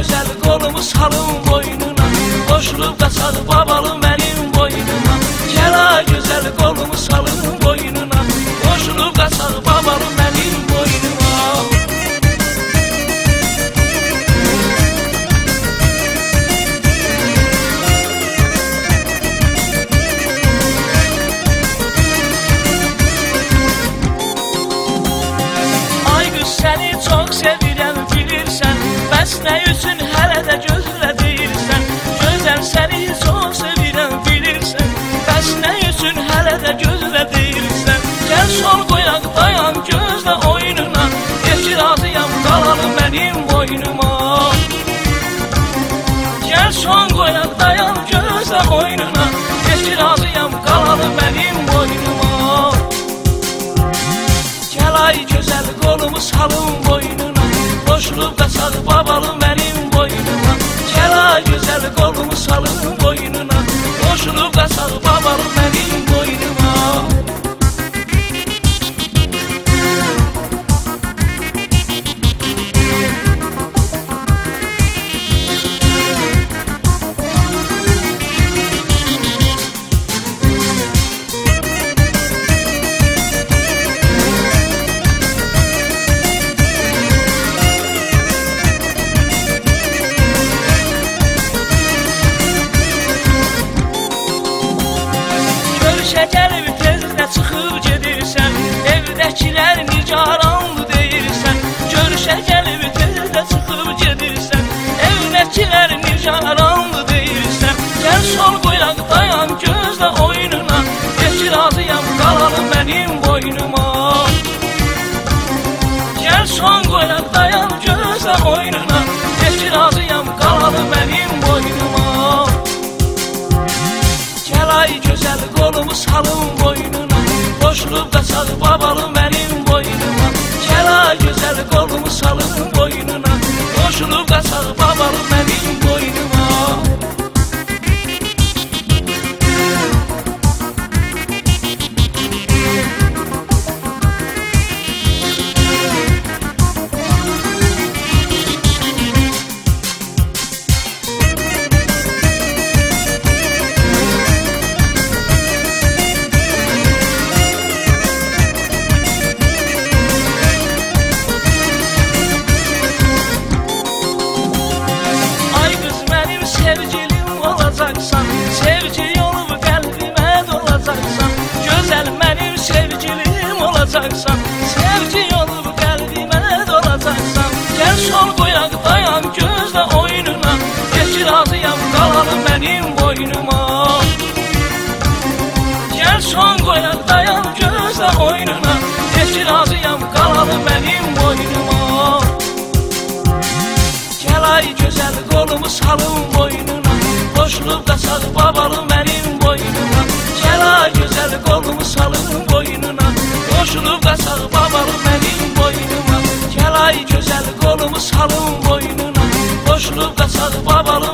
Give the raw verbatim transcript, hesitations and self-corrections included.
gözəl qolumu salın boynuna, qoşulub qaçaq babalı mənim boynuma. Gəla gözəl qolumu salın boynuna, qoşulub qaçaq babalı mənim boynuma. Ay qız səni çox sevirəm bilirsən, bəs nə üçün hələ də gözlə deyirsən? Gözəl səni çox sevirəm bilirsən, bəs nə üçün hələ də gözlə deyirsən? Gəl sol qoyaq dayan gözlə oyununa, heç razıyam qalalı mənim boynuma. Gəl son qoyaq dayan gözlə oyununa, heç razıyam qalalı mənim boynuma. Gəl ay gözəl qolumu salın boynuna, qoşulub qaçaq babalı mənim boynuma. Gəl ay gözəl qolumu salın boynuna, qoşulub qaçaq babalı mənim boynuma. Görüşə gəlib tezlə çıxıb gedirsən, evdəkilər nigaranlı deyirsən. Görüşə gəlib tezlə çıxıb gedirsən, evdəkilər nigaranlı deyirsən. Gəl sol qoyaq dayan gözlə oyununa, heç razıyam qalalı mənim boynuma. Gəl son qoyaq dayan gözlə oyununa, heç razıyam qalalı mənim boynuma. Gəl ay gözəl qolumu salın boynuna, qoşulub qaçaq babalı mənim boynuma. Gəl ay gözəl qolumu salın boynuna, qoşulub qaçaq babalı mənim boynuma. Sevgilim olacaqsan, sevgi olub qəlbimə dolacaqsan. Gözəl mənim sevgilim olacaqsan, sevgi olub qəlbimə dolacaqsan. Gəl sol qoyaq dayan gözlə oyununa, heç razıyam qalalı mənim boynuma. Gəl son qoyaq dayan gözlə oyununa, heç razıyam qalalı mənim boynuma. Gəl ay gözəl qolumu salın boynuna, qoşulub qaçaq babalı mənim boynuma. Gəl ay gözəl qolumu salın boynuna, qoşulub qaçaq babalı mənim boynuma. Gəl ay gözəl qolumu salın boynuna, qoşulub qaçaq babalı